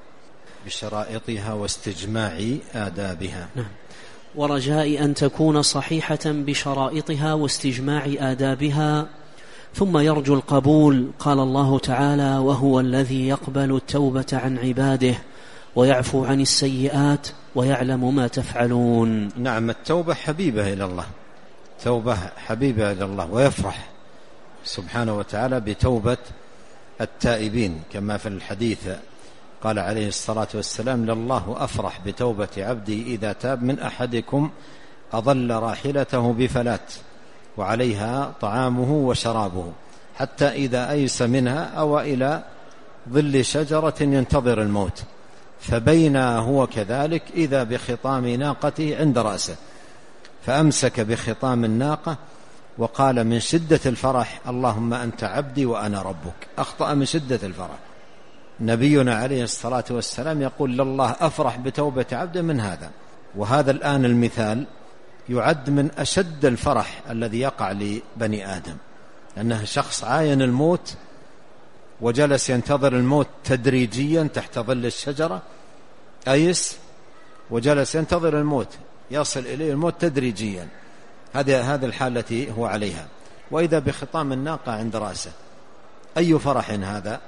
بشرائطها واستجماع آدابها. نعم. ورجاء أن تكون صحيحة بشرائطها واستجماع آدابها، ثم يرجو القبول. قال الله تعالى: وهو الذي يقبل التوبة عن عباده ويعفو عن السيئات ويعلم ما تفعلون. نعم. التوبة حبيبة إلى الله، توبة حبيبة إلى الله، ويفرح سبحانه وتعالى بتوبة التائبين، كما في الحديث قال عليه الصلاة والسلام: لله أفرح بتوبة عبدي إذا تاب من أحدكم أضل راحلته بفلات وعليها طعامه وشرابه، حتى إذا أيس منها أو إلى ظل شجرة ينتظر الموت، فبينا هو كذلك إذا بخطام ناقته عند رأسه، فأمسك بخطام الناقة وقال من شدة الفرح: اللهم أنت عبدي وأنا ربك. أخطأ من شدة الفرح. نبينا عليه الصلاة والسلام يقول: لله أفرح بتوبة عبده من هذا. وهذا الآن المثال يعد من أشد الفرح الذي يقع لبني آدم، أنه شخص عاين الموت وجلس ينتظر الموت تدريجيا تحت ظل الشجرة، أيس وجلس ينتظر الموت، يصل إليه الموت تدريجيا. هذه هذه الحالة التي هو عليها. وإذا بخطام الناقة عند رأسه، أي فرح هذا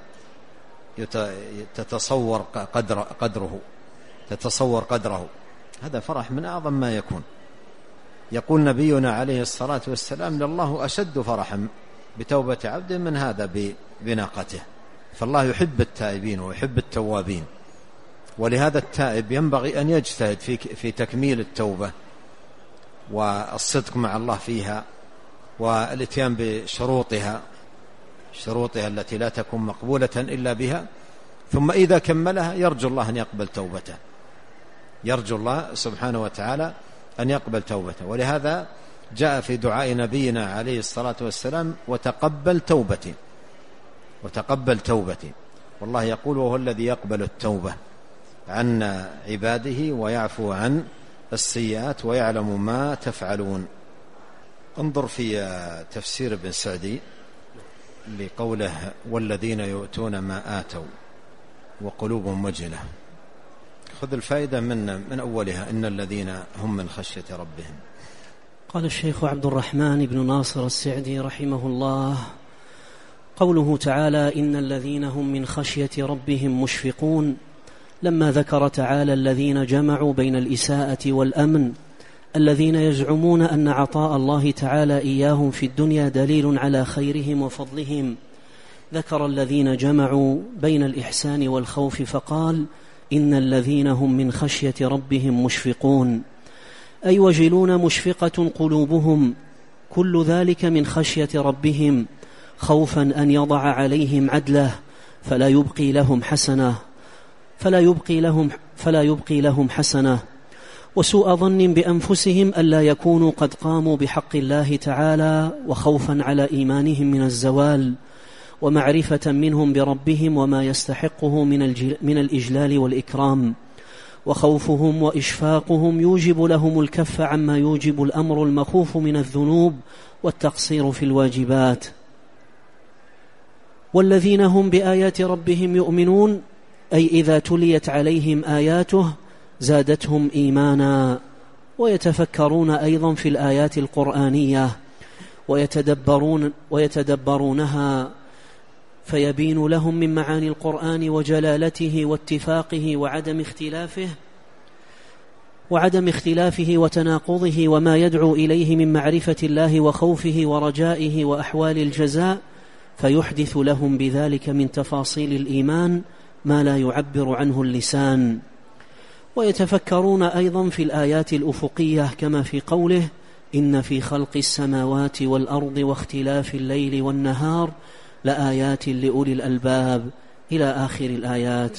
تتصور قدر قدره تتصور قدره هذا فرح من أعظم ما يكون. يقول نبينا عليه الصلاة والسلام: لله أشد فرحا بتوبة عبد من هذا بناقته. فالله يحب التائبين ويحب التوابين، ولهذا التائب ينبغي أن يجتهد في في تكميل التوبة والصدق مع الله فيها، والاتيان بشروطها شروطها التي لا تكون مقبولة إلا بها. ثم إذا كملها يرجو الله أن يقبل توبته، يرجو الله سبحانه وتعالى أن يقبل توبته. ولهذا جاء في دعاء نبينا عليه الصلاة والسلام وتقبل توبتي وتقبل توبتي. والله يقول وهو الذي يقبل التوبة عن عباده ويعفو عن السيئات ويعلم ما تفعلون. انظر في تفسير ابن سعدي لقوله والذين يؤتون ما آتوا وقلوبهم وجلة، خذ الفائدة من, من أولها إن الذين هم من خشية ربهم. قال الشيخ عبد الرحمن بن ناصر السعدي رحمه الله: قوله تعالى إن الذين هم من خشية ربهم مشفقون، لما ذكر تعالى الذين جمعوا بين الإساءة والأمن الذين يزعمون أن عطاء الله تعالى إياهم في الدنيا دليل على خيرهم وفضلهم، ذكر الذين جمعوا بين الإحسان والخوف فقال إن الذين هم من خشية ربهم مشفقون، أي وجلون مشفقة قلوبهم، كل ذلك من خشية ربهم، خوفا أن يضع عليهم عدله فلا يبقي لهم حسنة فلا يبقي لهم فلا يبقي لهم حسنة، وسوء ظن بأنفسهم ألا يكونوا قد قاموا بحق الله تعالى، وخوفا على إيمانهم من الزوال، ومعرفة منهم بربهم وما يستحقه من الإجلال والإكرام، وخوفهم وإشفاقهم يوجب لهم الكف عما يوجب الأمر المخوف من الذنوب والتقصير في الواجبات. والذين هم بآيات ربهم يؤمنون، أي إذا تليت عليهم آياته زادتهم إيمانا، ويتفكرون أيضا في الآيات القرآنية ويتدبرون ويتدبرونها فيبين لهم من معاني القرآن وجلالته واتفاقه وعدم اختلافه وعدم اختلافه وتناقضه وما يدعو إليه من معرفة الله وخوفه ورجائه وأحوال الجزاء، فيحدث لهم بذلك من تفاصيل الإيمان ما لا يعبر عنه اللسان. ويتفكرون أيضا في الآيات الأفقية كما في قوله إن في خلق السماوات والأرض واختلاف الليل والنهار لآيات لأولي الألباب إلى آخر الآيات.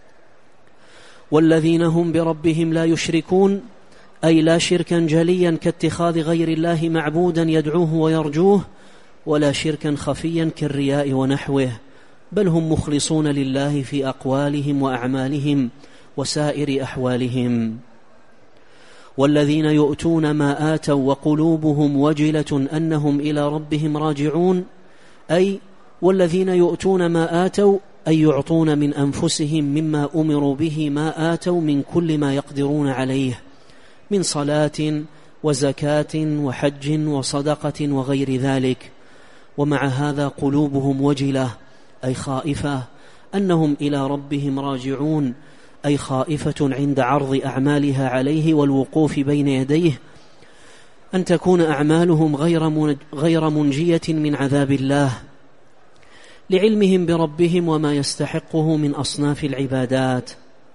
والذين هم بربهم لا يشركون، أي لا شركا جليا كاتخاذ غير الله معبودا يدعوه ويرجوه، ولا شركا خفيا كالرياء ونحوه، بل هم مخلصون لله في أقوالهم وأعمالهم وسائر أحوالهم. والذين يؤتون ما آتوا وقلوبهم وجلة أنهم إلى ربهم راجعون، أي والذين يؤتون ما آتوا أي يعطون من أنفسهم مما أمروا به ما آتوا من كل ما يقدرون عليه من صلاة وزكاة وحج وصدقة وغير ذلك، ومع هذا قلوبهم وجلة أي خائفة أنهم إلى ربهم راجعون، أي خائفة عند عرض أعمالها عليه والوقوف بين يديه أن تكون أعمالهم غير منجية من عذاب الله، لعلمهم بربهم وما يستحقه من أصناف العبادات.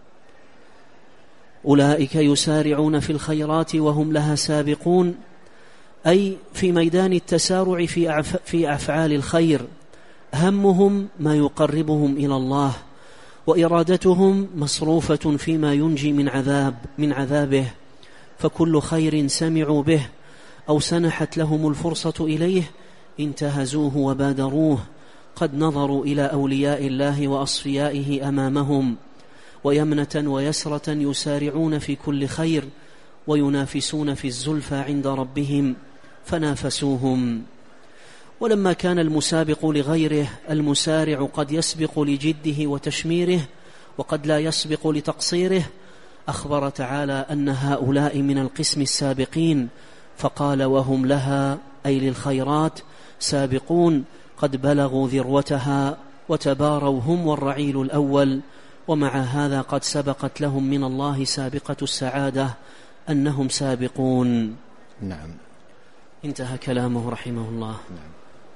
أولئك يسارعون في الخيرات وهم لها سابقون، أي في ميدان التسارع في أفعال الخير، همهم ما يقربهم إلى الله، وإرادتهم مصروفة فيما ينجي من عذاب من عذابه، فكل خير سمعوا به أو سنحت لهم الفرصة إليه انتهزوه وبادروه، قد نظروا إلى أولياء الله وأصفيائه أمامهم، ويمنة ويسرة يسارعون في كل خير وينافسون في الزلفى عند ربهم فنافسوهم. ولما كان المسابق لغيره المسارع قد يسبق لجده وتشميره وقد لا يسبق لتقصيره، أخبر تعالى أن هؤلاء من القسم السابقين، فقال وهم لها أي للخيرات سابقون قد بلغوا ذروتها وتباروا هم والرعيل الأول، ومع هذا قد سبقت لهم من الله سابقة السعادة أنهم سابقون. نعم. انتهى كلامه رحمه الله. نعم.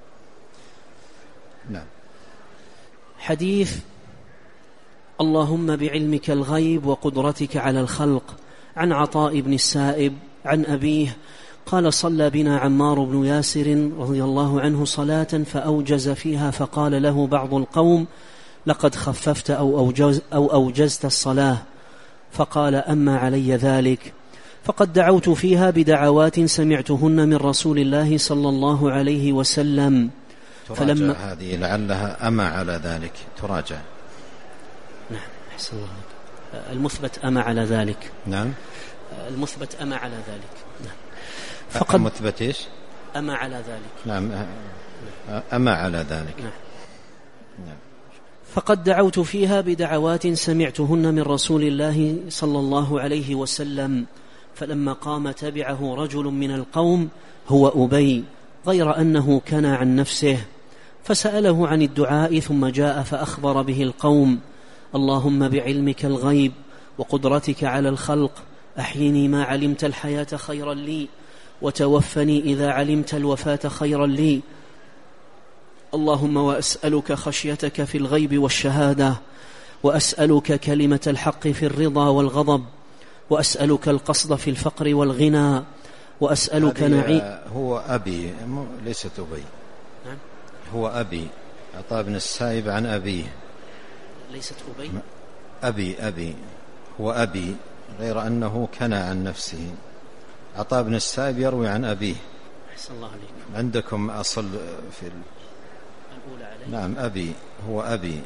نعم. حديث اللهم بعلمك الغيب وقدرتك على الخلق، عن عطاء بن السائب عن أبيه قال صلى بنا عمار بن ياسر رضي الله عنه صلاة فأوجز فيها، فقال له بعض القوم لقد خففت أو, أوجز أو أوجزت الصلاة، فقال أما علي ذلك، فقد دعوت فيها بدعوات سمعتهن من رسول الله صلى الله عليه وسلم. تراجع فلما هذه لعلها أما على ذلك، تراجع. نعم أحسن الله. المثبت أما على ذلك. نعم المثبت أما على ذلك. نعم. فقد المثبت إيش؟ أما على ذلك. نعم أما على ذلك. نعم. نعم. فقد دعوت فيها بدعوات سمعتهن من رسول الله صلى الله عليه وسلم، فلما قام تبعه رجل من القوم هو أبي، غير أنه كان عن نفسه، فسأله عن الدعاء ثم جاء فأخبر به القوم: اللهم بعلمك الغيب وقدرتك على الخلق أحيني ما علمت الحياة خيرا لي، وتوفني إذا علمت الوفاة خيرا لي. اللهم وأسألك خشيتك في الغيب والشهادة، وأسألك كلمة الحق في الرضا والغضب، وأسألك القصد في الفقر والغنى، وأسألك نعيم. هو أبي ليست أبي. نعم. هو أبي عطاء بن السائب عن أبيه، ليست أبي. أبي أبي هو أبي، غير أنه كان عن نفسه. عطاء بن السائب يروي عن أبيه. أحسن الله عليكم. عندكم أصل في ال... الأولى عليه. نعم أبي هو أبي.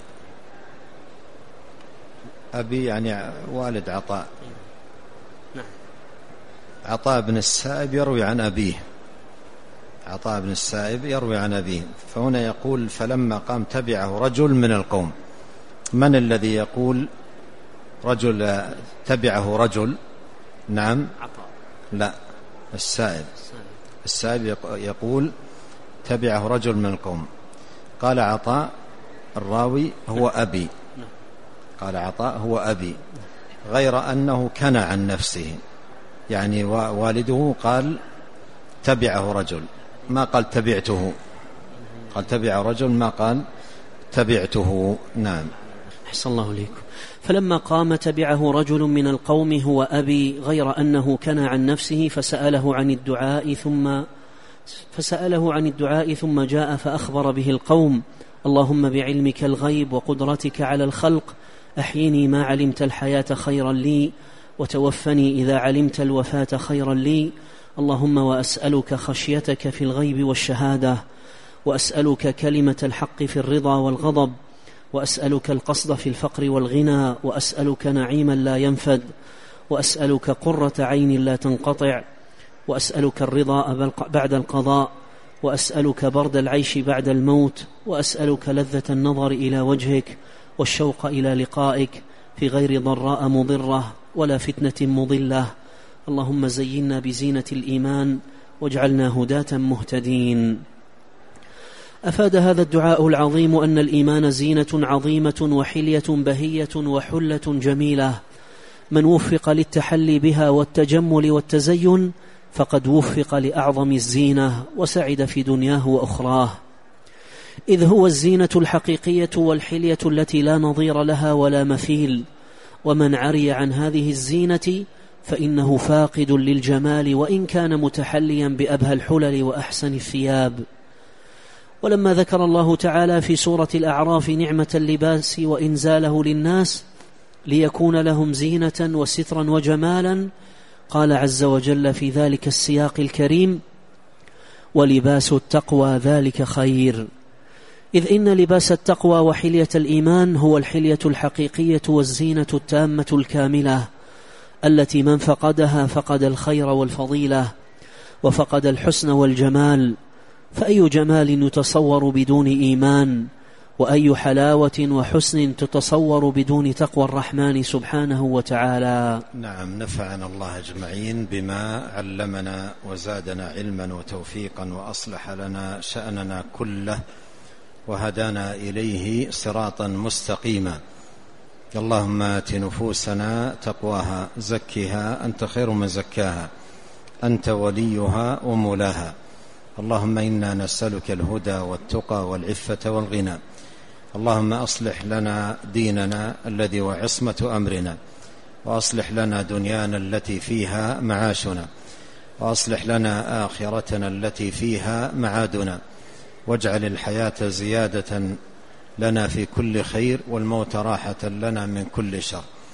أبي يعني والد عطاء. نعم. عطاء بن السائب يروي عن أبيه. عطاء بن السائب يروي عن أبيه. فهنا يقول: فلما قام تبعه رجل من القوم. من الذي يقول رجل تبعه رجل؟ نعم عطاء. لا، السائب. السائب يقول تبعه رجل من القوم. قال عطاء الراوي هو أبي. قال عطاء هو أبي، غير أنه كان عن نفسه، يعني والده قال تبعه رجل، ما قال تبعته. قال تبع رجل، ما قال تبعته. نعم. أحسن الله عليكم. فلما قام تبعه رجل من القوم هو أبي، غير أنه كان عن نفسه، فسأله عن الدعاء ثم فسأله عن الدعاء ثم جاء فأخبر به القوم: اللهم بعلمك الغيب وقدرتك على الخلق أحيني ما علمت الحياة خيرا لي، وتوفني إذا علمت الوفاة خيرا لي. اللهم وأسألك خشيتك في الغيب والشهادة، وأسألك كلمة الحق في الرضا والغضب، وأسألك القصد في الفقر والغنى، وأسألك نعيما لا ينفد، وأسألك قرة عين لا تنقطع، وأسألك الرضا بعد القضاء، وأسألك برد العيش بعد الموت، وأسألك لذة النظر إلى وجهك والشوق إلى لقائك في غير ضراء مضرة ولا فتنة مضلة. اللهم زينا بزينة الإيمان واجعلنا هداة مهتدين. أفاد هذا الدعاء العظيم أن الإيمان زينة عظيمة وحلية بهية وحلة جميلة، من وفق للتحلي بها والتجمل والتزين فقد وفق لأعظم الزينة وسعد في دنياه وأخراه، إذ هو الزينة الحقيقية والحلية التي لا نظير لها ولا مثيل، ومن عري عن هذه الزينة فإنه فاقد للجمال وإن كان متحليا بأبهى الحلل وأحسن الثياب. ولما ذكر الله تعالى في سورة الأعراف نعمة اللباس وإنزاله للناس ليكون لهم زينة وسترا وجمالا، قال عز وجل في ذلك السياق الكريم: ولباس التقوى ذلك خير، إذ إن لباس التقوى وحلية الإيمان هو الحلية الحقيقية والزينة التامة الكاملة، التي من فقدها فقد الخير والفضيلة وفقد الحسن والجمال. فأي جمال يتصور بدون إيمان، وأي حلاوة وحسن تتصور بدون تقوى الرحمن سبحانه وتعالى. نعم، نفعنا الله أجمعين بما علمنا وزادنا علما وتوفيقا وأصلح لنا شأننا كله وهدانا إليه صراطا مستقيما. اللهم آت نفوسنا تقواها زكها أنت خير من زكاها أنت وليها ومولاها. اللهم إنا نسألك الهدى والتقى والعفة والغنى. اللهم أصلح لنا ديننا الذي هو عصمة أمرنا، وأصلح لنا دنيانا التي فيها معاشنا، وأصلح لنا آخرتنا التي فيها معادنا، واجعل الحياة زيادة لنا في كل خير والموت راحة لنا من كل شر.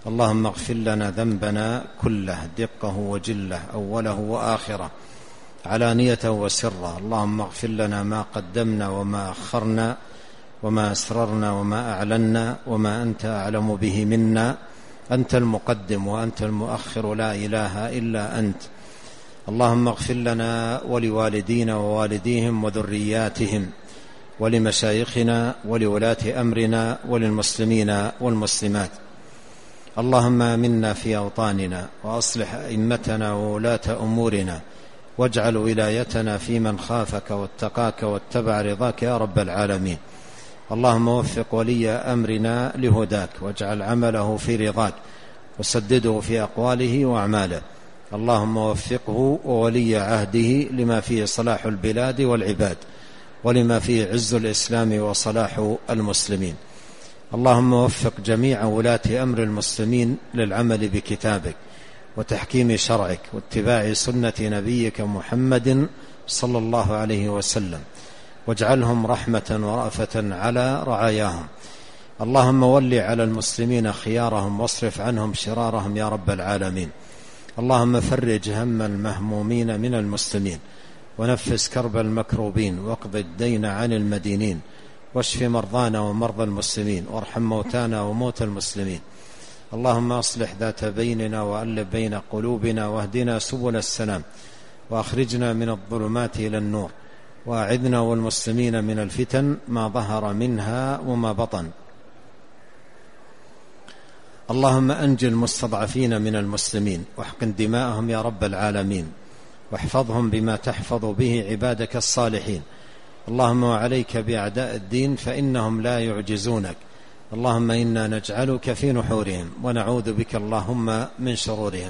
اللهم اغفر لنا ذنبنا كله دقه وجله أوله وآخره علانيته وسره. اللهم اغفر لنا ما قدمنا وما أخرنا وما أسررنا وما أعلنا وما أنت أعلم به منا. أنت المقدم وأنت المؤخر، لا إله إلا أنت. اللهم اغفر لنا ولوالدينا ووالديهم وذرياتهم ولمشايخنا ولولاة أمرنا وللمسلمين والمسلمات. اللهم آمنا في أوطاننا وأصلح أئمتنا وولاة أمورنا واجعل ولايتنا في من خافك واتقاك واتبع رضاك يا رب العالمين. اللهم وفق ولي أمرنا لهداك واجعل عمله في رضاك وسدده في أقواله وأعماله. اللهم وفقه وولي عهده لما فيه صلاح البلاد والعباد ولما فيه عز الإسلام وصلاح المسلمين. اللهم وفق جميع ولاة أمر المسلمين للعمل بكتابك وتحكيم شرعك واتباع سنة نبيك محمد صلى الله عليه وسلم، واجعلهم رحمة ورأفة على رعاياهم. اللهم ول على المسلمين خيارهم واصرف عنهم شرارهم يا رب العالمين. اللهم فرج هم المهمومين من المسلمين ونفس كرب المكروبين واقض الدين عن المدينين واشف مرضانا ومرضى المسلمين وارحم موتانا وموتى المسلمين. اللهم أصلح ذات بيننا وألف بين قلوبنا واهدنا سبل السلام وأخرجنا من الظلمات إلى النور وأعذنا والمسلمين من الفتن ما ظهر منها وما بطن. اللهم أنجِ المستضعفين من المسلمين واحقن دماءهم يا رب العالمين واحفظهم بما تحفظ به عبادك الصالحين. اللهم وعليك بأعداء الدين فإنهم لا يعجزونك. اللهم إنا نجعلك في نحورهم ونعوذ بك اللهم من شرورهم.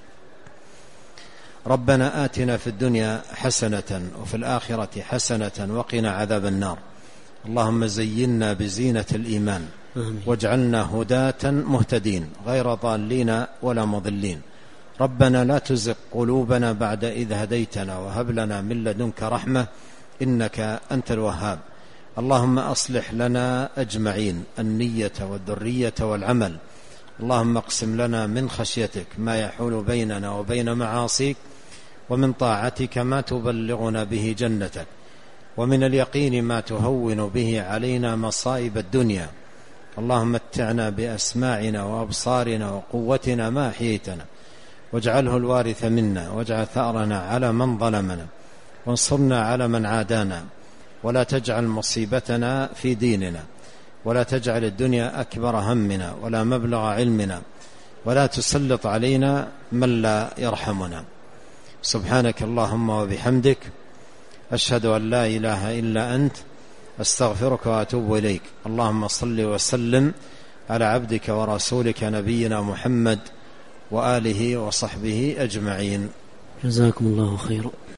ربنا آتنا في الدنيا حسنة وفي الآخرة حسنة وقنا عذاب النار. اللهم زينا بزينة الإيمان واجعلنا هداة مهتدين غير ضالين ولا مضلين. ربنا لا تزغ قلوبنا بعد إذ هديتنا وهب لنا من لدنك رحمة إنك أنت الوهاب. اللهم أصلح لنا أجمعين النية والذرية والعمل. اللهم اقسم لنا من خشيتك ما يحول بيننا وبين معاصيك ومن طاعتك ما تبلغنا به جنتك ومن اليقين ما تهون به علينا مصائب الدنيا. اللهم متعنا بأسماعنا وأبصارنا وقوتنا ما أحييتنا واجعله الوارث منا واجعل ثأرنا على من ظلمنا وانصرنا على من عادانا ولا تجعل مصيبتنا في ديننا ولا تجعل الدنيا أكبر همنا ولا مبلغ علمنا ولا تسلط علينا من لا يرحمنا. سبحانك اللهم وبحمدك أشهد أن لا إله إلا أنت أستغفرك وأتوب إليك. اللهم صل وسلم على عبدك ورسولك نبينا محمد وآله وصحبه أجمعين. جزاكم الله خيرا.